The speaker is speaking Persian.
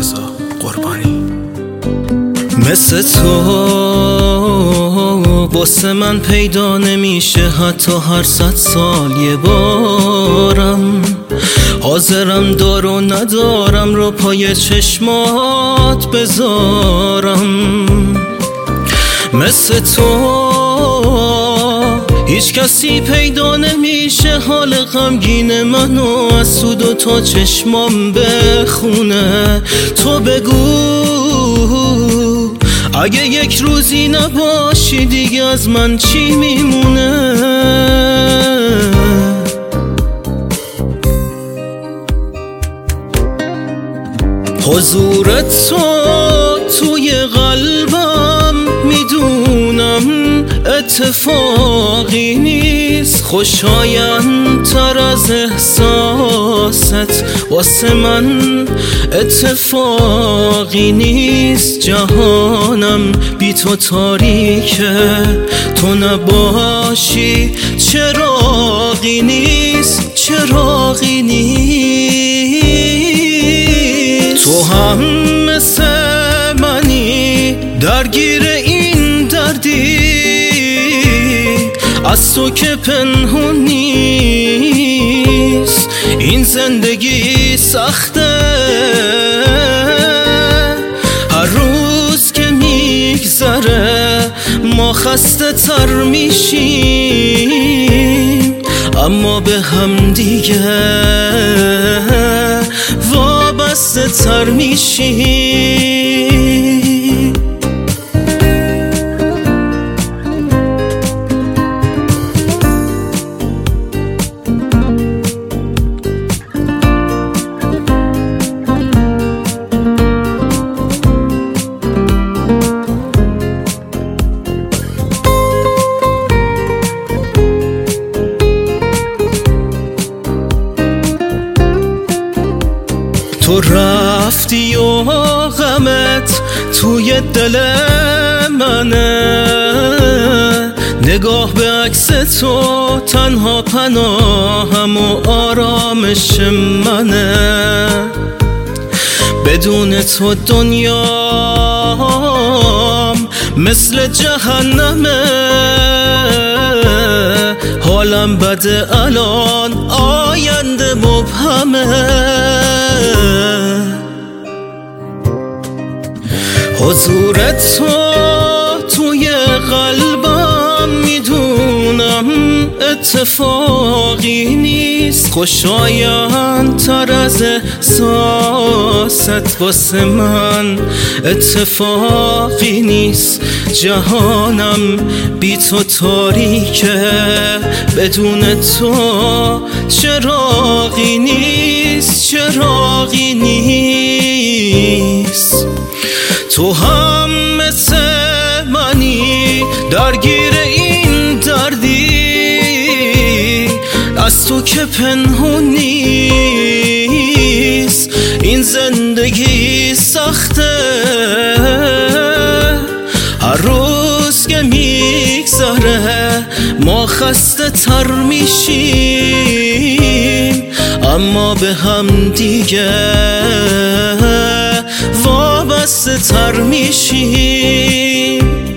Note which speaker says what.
Speaker 1: رضا قربانی.
Speaker 2: مثل تو واسه من پیدا نمیشه، حتی هر 100 سال یه بارم. حاضرم دار و ندارم رو پای چشمات بذارم. مثل تو هیچ کسی پیدا نمیشه حال غمگین منو از سود و تا چشمام بخونه. تو بگو اگه یک روزی نباشی دیگه از من چی میمونه؟ حضور تو توی قلبم میدونم اتفاقی نیست، خوشایندتر از احساست واسه من اتفاقی نیست. جهانم بی تو تاریکه، تو نباشی چراغی نیست، چراغی نیست. تو هم مثل منی درگیر این دردی، از تو که پنهون نیست. این زندگی سخته، هر روز که میگذره ما خسته تر میشیم، اما به هم دیگه وابسته تر میشیم. تو رفتی و غمت توی دل منه، نگاه به عکس تو تنها پناهم و آرامش منه. بدون تو دنیام مثل جهنمه، حالم بده الان آینده مبهمه. حضور تو توی قلبم میدونم اتفاقی نیست، خوشایندتر از احساست واسه من اتفاقی نیست. جهانم بی تو تاریکه، بدون تو چراغی نیست، چراغی نیست. تو هم مثل منی درگیر این دردی، از تو که پنهون نیست. این زندگی سخته، هر روز که میگذره ما خسته تر میشیم، اما به هم دیگه وابسته تر میشیم.